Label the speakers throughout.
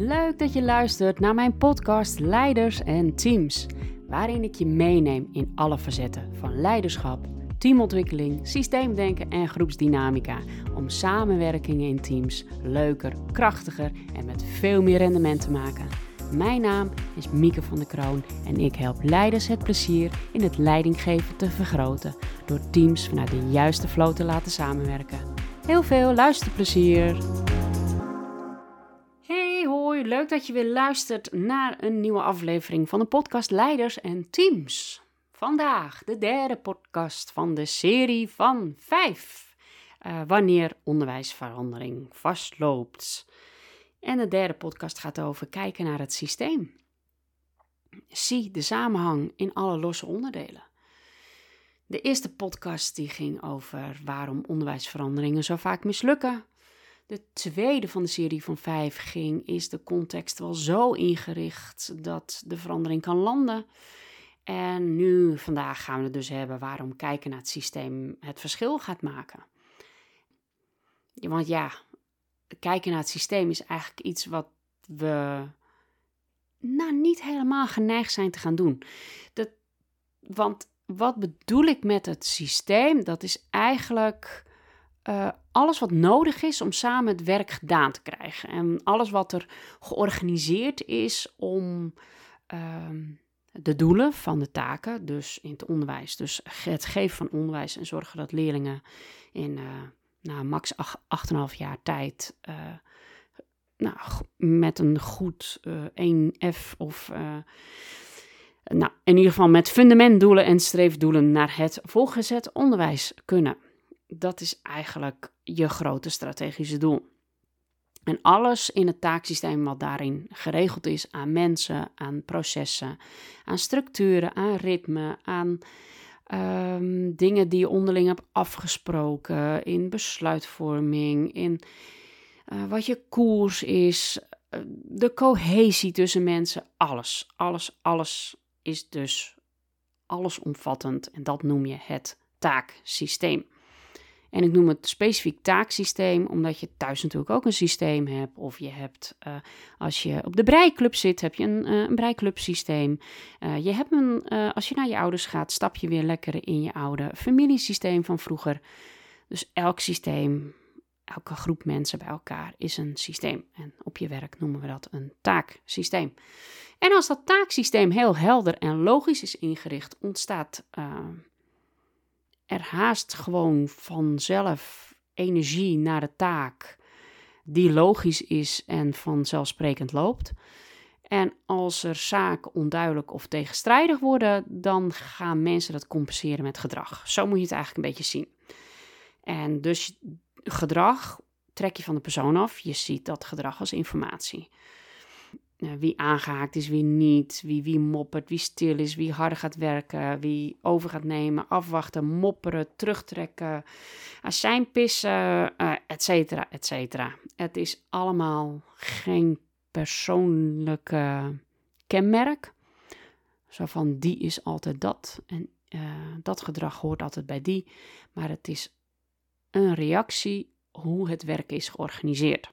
Speaker 1: Leuk dat je luistert naar mijn podcast Leiders en Teams, waarin ik je meeneem in alle facetten van leiderschap, teamontwikkeling, systeemdenken en groepsdynamica om samenwerkingen in teams leuker, krachtiger en met veel meer rendement te maken. Mijn naam is Mieke van der Kroon en ik help leiders het plezier in het leidinggeven te vergroten door teams vanuit de juiste flow te laten samenwerken. Heel veel luisterplezier! Hey hoi, leuk dat je weer luistert naar een nieuwe aflevering van de podcast Leiders en Teams. Vandaag de derde podcast van de serie van 5. Wanneer onderwijsverandering vastloopt. En de derde podcast gaat over kijken naar het systeem. Zie de samenhang in alle losse onderdelen. De eerste podcast die ging over waarom onderwijsveranderingen zo vaak mislukken. De tweede van de serie van 5 is de context wel zo ingericht dat de verandering kan landen. En vandaag gaan we het dus hebben waarom kijken naar het systeem het verschil gaat maken. Want ja, kijken naar het systeem is eigenlijk iets wat we niet helemaal geneigd zijn te gaan doen. Want wat bedoel ik met het systeem? Dat is eigenlijk alles wat nodig is om samen het werk gedaan te krijgen. En alles wat er georganiseerd is om de doelen van de taken, dus in het onderwijs, dus het geven van onderwijs en zorgen dat leerlingen in max 8,5 jaar tijd met een goed 1F of in ieder geval met fundamentdoelen en streefdoelen naar het volgezet onderwijs kunnen. Dat is eigenlijk je grote strategische doel. En alles in het taaksysteem wat daarin geregeld is aan mensen, aan processen, aan structuren, aan ritme, aan dingen die je onderling hebt afgesproken, in besluitvorming, in wat je koers is, de cohesie tussen mensen, alles is dus allesomvattend en dat noem je het taaksysteem. En ik noem het specifiek taaksysteem, omdat je thuis natuurlijk ook een systeem hebt. Of je hebt, als je op de breiklub zit, heb je een breiklubsysteem. Je hebt als je naar je ouders gaat, stap je weer lekker in je oude familiesysteem van vroeger. Dus elk systeem, elke groep mensen bij elkaar is een systeem. En op je werk noemen we dat een taaksysteem. En als dat taaksysteem heel helder en logisch is ingericht, ontstaat er haast gewoon vanzelf energie naar de taak die logisch is en vanzelfsprekend loopt. En als er zaken onduidelijk of tegenstrijdig worden, dan gaan mensen dat compenseren met gedrag. Zo moet je het eigenlijk een beetje zien. En dus gedrag trek je van de persoon af. Je ziet dat gedrag als informatie. Wie aangehaakt is, wie niet, wie moppert, wie stil is, wie harder gaat werken, wie over gaat nemen, afwachten, mopperen, terugtrekken, azijn pissen, et cetera, et cetera. Het is allemaal geen persoonlijke kenmerk. Zo van die is altijd dat en dat gedrag hoort altijd bij die. Maar het is een reactie hoe het werk is georganiseerd.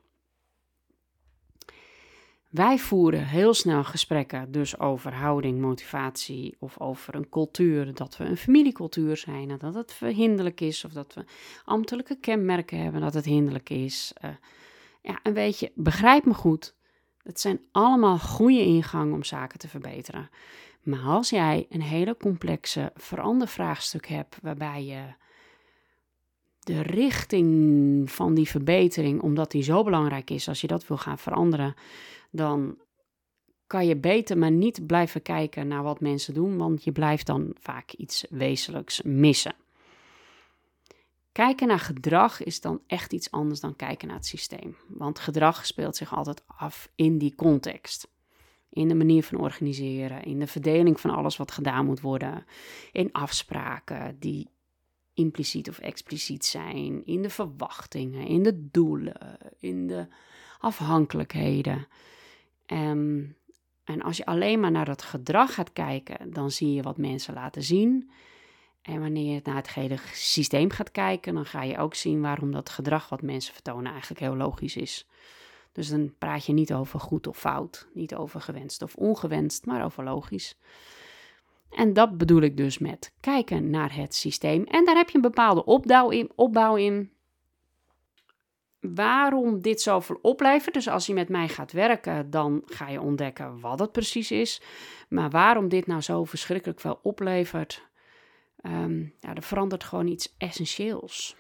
Speaker 1: Wij voeren heel snel gesprekken dus over houding, motivatie of over een cultuur, dat we een familiecultuur zijn, dat het hinderlijk is of dat we ambtelijke kenmerken hebben, dat het hinderlijk is. En weet je, begrijp me goed, het zijn allemaal goede ingangen om zaken te verbeteren. Maar als jij een hele complexe verandervraagstuk hebt waarbij je de richting van die verbetering, omdat die zo belangrijk is, als je dat wil gaan veranderen, dan kan je beter maar niet blijven kijken naar wat mensen doen, want je blijft dan vaak iets wezenlijks missen. Kijken naar gedrag is dan echt iets anders dan kijken naar het systeem, want gedrag speelt zich altijd af in die context. In de manier van organiseren, in de verdeling van alles wat gedaan moet worden, in afspraken die impliciet of expliciet zijn, in de verwachtingen, in de doelen, in de afhankelijkheden. En als je alleen maar naar dat gedrag gaat kijken, dan zie je wat mensen laten zien. En wanneer je naar het hele systeem gaat kijken, dan ga je ook zien waarom dat gedrag wat mensen vertonen eigenlijk heel logisch is. Dus dan praat je niet over goed of fout, niet over gewenst of ongewenst, maar over logisch. En dat bedoel ik dus met kijken naar het systeem. En daar heb je een bepaalde opbouw in. Waarom dit zoveel oplevert. Dus als je met mij gaat werken, dan ga je ontdekken wat het precies is. Maar waarom dit nou zo verschrikkelijk veel oplevert, er verandert gewoon iets essentieels.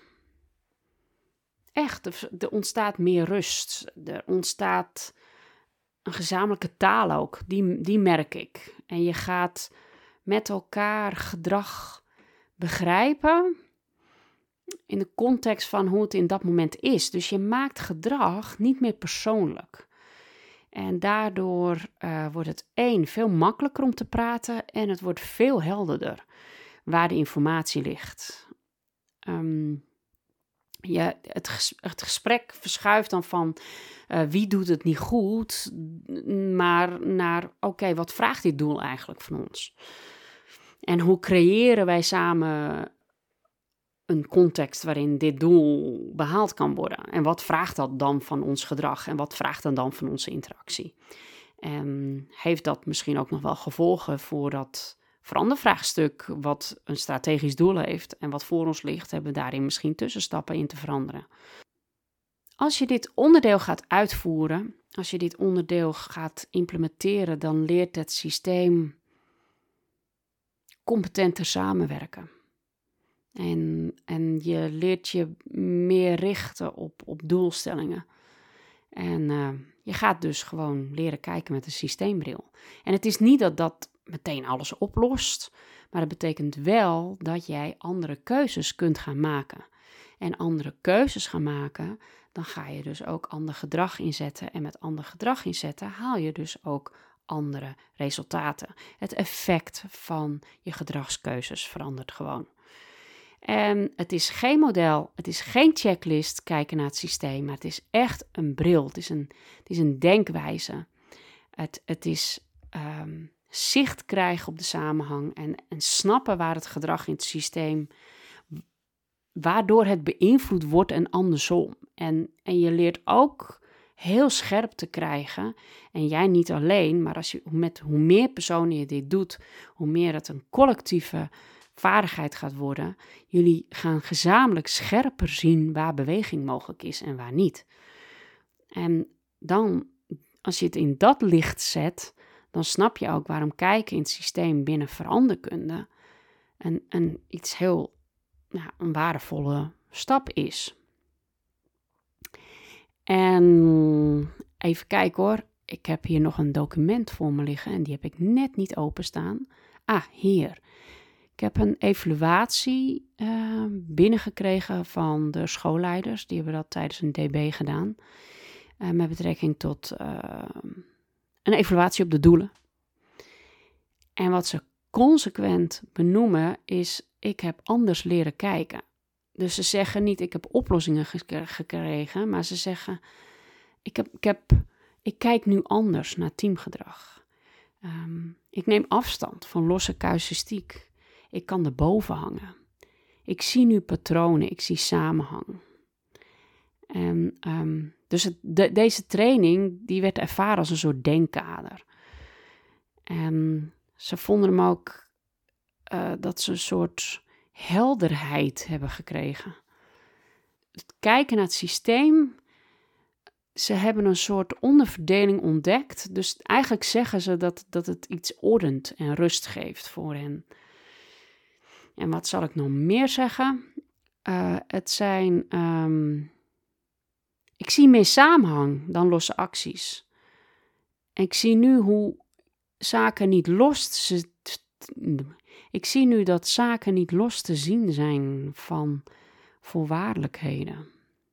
Speaker 1: Echt, er ontstaat meer rust. Er ontstaat een gezamenlijke taal ook, die merk ik. En je gaat met elkaar gedrag begrijpen in de context van hoe het in dat moment is. Dus je maakt gedrag niet meer persoonlijk. En daardoor wordt het veel makkelijker om te praten en het wordt veel helderder waar de informatie ligt. Het gesprek verschuift dan van wie doet het niet goed, maar naar oké, wat vraagt dit doel eigenlijk van ons? En hoe creëren wij samen een context waarin dit doel behaald kan worden? En wat vraagt dat dan van ons gedrag? En wat vraagt dat dan van onze interactie? En heeft dat misschien ook nog wel gevolgen voor dat verandervraagstuk wat een strategisch doel heeft en wat voor ons ligt, hebben we daarin misschien tussenstappen in te veranderen. Als je dit onderdeel gaat uitvoeren, als je dit onderdeel gaat implementeren, dan leert het systeem competenter samenwerken. En je leert je meer richten op doelstellingen. En je gaat dus gewoon leren kijken met een systeembril. En het is niet dat dat meteen alles oplost, maar dat betekent wel dat jij andere keuzes kunt gaan maken. En andere keuzes gaan maken, dan ga je dus ook ander gedrag inzetten. En met ander gedrag inzetten haal je dus ook andere resultaten. Het effect van je gedragskeuzes verandert gewoon. En het is geen model, het is geen checklist kijken naar het systeem, maar het is echt een bril. Het is een denkwijze. Het is zicht krijgen op de samenhang en snappen waar het gedrag in het systeem, waardoor het beïnvloed wordt en andersom. En je leert ook heel scherp te krijgen, en jij niet alleen, maar hoe meer personen je dit doet, hoe meer het een collectieve vaardigheid gaat worden. Jullie gaan gezamenlijk scherper zien waar beweging mogelijk is en waar niet. En dan, als je het in dat licht zet, dan snap je ook waarom kijken in het systeem binnen veranderkunde een iets heel, een waardevolle stap is. En even kijken hoor, ik heb hier nog een document voor me liggen en die heb ik net niet openstaan. Hier. Ik heb een evaluatie binnengekregen van de schoolleiders. Die hebben dat tijdens een DB gedaan. Met betrekking tot een evaluatie op de doelen. En wat ze consequent benoemen is, ik heb anders leren kijken. Dus ze zeggen niet, ik heb oplossingen gekregen, maar ze zeggen, ik kijk nu anders naar teamgedrag. Ik neem afstand van losse casuïstiek. Ik kan erboven hangen. Ik zie nu patronen, ik zie samenhang. En deze training, die werd ervaren als een soort denkkader. En ze vonden hem ook dat ze een soort helderheid hebben gekregen. Het kijken naar het systeem, ze hebben een soort onderverdeling ontdekt. Dus eigenlijk zeggen ze dat het iets ordent en rust geeft voor hen. En wat zal ik nog meer zeggen? Ik zie meer samenhang dan losse acties. En ik zie nu hoe zaken niet ik zie nu dat zaken niet los te zien zijn van voorwaardelijkheden.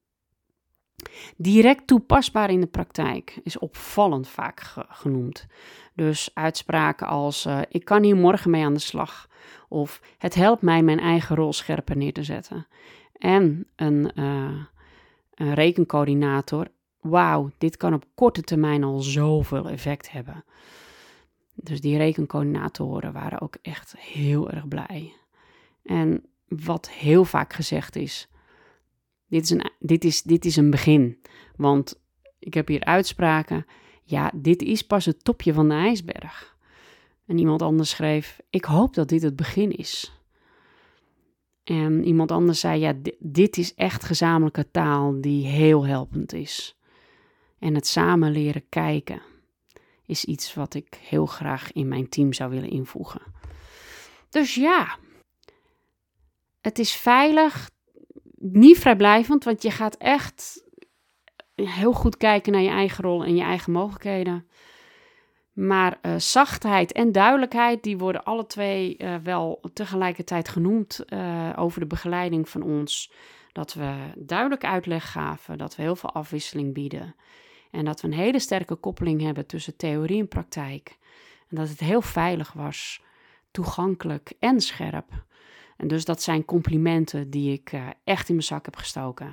Speaker 1: Direct toepasbaar in de praktijk is opvallend vaak genoemd. Dus uitspraken als ik kan hier morgen mee aan de slag. Of het helpt mij mijn eigen rol scherper neer te zetten. En een rekencoördinator. Wauw, dit kan op korte termijn al zoveel effect hebben. Dus die rekencoördinatoren waren ook echt heel erg blij. En wat heel vaak gezegd is, dit is een begin. Want Ik heb hier uitspraken. Ja, dit is pas het topje van de ijsberg. En iemand anders schreef, ik hoop dat dit het begin is. En iemand anders zei, ja, dit is echt gezamenlijke taal die heel helpend is. En het samen leren kijken is iets wat ik heel graag in mijn team zou willen invoegen. Dus ja, het is veilig, niet vrijblijvend, want je gaat echt heel goed kijken naar je eigen rol en je eigen mogelijkheden. Maar zachtheid en duidelijkheid, die worden alle twee wel tegelijkertijd genoemd over de begeleiding van ons. Dat we duidelijk uitleg gaven, dat we heel veel afwisseling bieden. En dat we een hele sterke koppeling hebben tussen theorie en praktijk. En dat het heel veilig was, toegankelijk en scherp. En dus dat zijn complimenten die ik echt in mijn zak heb gestoken.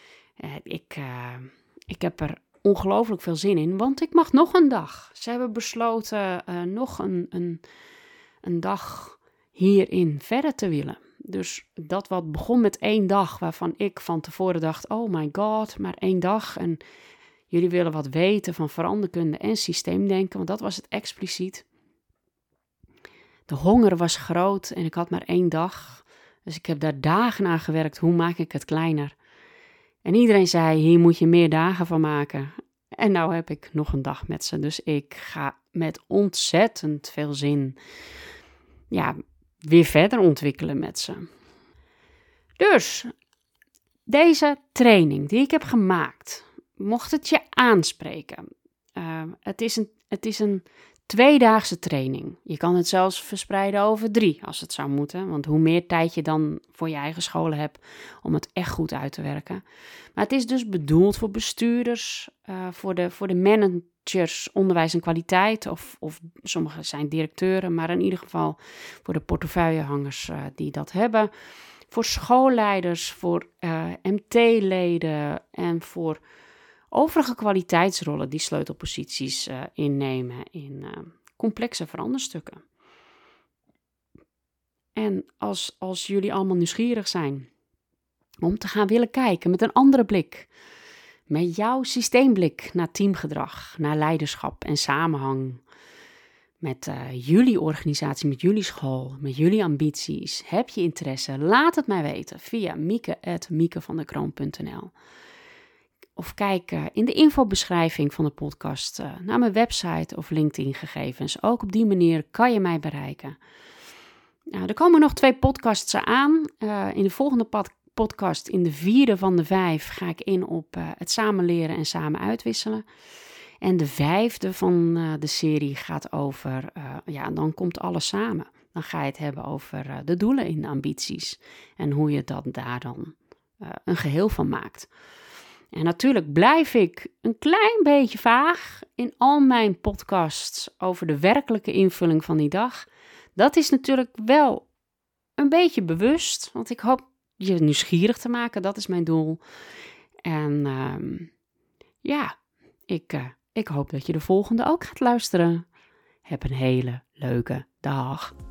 Speaker 1: Ik heb er ongelooflijk veel zin in, want ik mag nog een dag. Ze hebben besloten nog een dag hierin verder te willen. Dus dat wat begon met 1 dag, waarvan ik van tevoren dacht, oh my god, maar 1 dag. En jullie willen wat weten van veranderkunde en systeemdenken, want dat was het expliciet. De honger was groot en ik had maar 1 dag. Dus ik heb daar dagen aan gewerkt, hoe maak ik het kleiner? En iedereen zei, hier moet je meer dagen van maken. En nou heb ik nog een dag met ze. Dus ik ga met ontzettend veel zin weer verder ontwikkelen met ze. Dus deze training die ik heb gemaakt, mocht het je aanspreken. Het is een 2-daagse training. Je kan het zelfs verspreiden over 3 als het zou moeten. Want hoe meer tijd je dan voor je eigen scholen hebt om het echt goed uit te werken. Maar het is dus bedoeld voor bestuurders, voor de managers onderwijs en kwaliteit. Of sommigen zijn directeuren, maar in ieder geval voor de portefeuillehangers die dat hebben. Voor schoolleiders, voor MT-leden en voor overige kwaliteitsrollen die sleutelposities innemen in complexe veranderstukken. En als jullie allemaal nieuwsgierig zijn om te gaan willen kijken met een andere blik, met jouw systeemblik naar teamgedrag, naar leiderschap en samenhang, met jullie organisatie, met jullie school, met jullie ambities, heb je interesse, laat het mij weten via mieke@miekevandekroon.nl. Of kijk in de infobeschrijving van de podcast naar mijn website of LinkedIn gegevens. Ook op die manier kan je mij bereiken. Nou, er komen nog 2 podcasts aan. In de volgende podcast, in de 4e van de 5, ga ik in op het samen leren en samen uitwisselen. En de 5e van de serie gaat over, dan komt alles samen. Dan ga je het hebben over de doelen in de ambities. En hoe je daar dan een geheel van maakt. En natuurlijk blijf ik een klein beetje vaag in al mijn podcasts over de werkelijke invulling van die dag. Dat is natuurlijk wel een beetje bewust, want ik hoop je nieuwsgierig te maken. Dat is mijn doel. En ik hoop dat je de volgende ook gaat luisteren. Heb een hele leuke dag.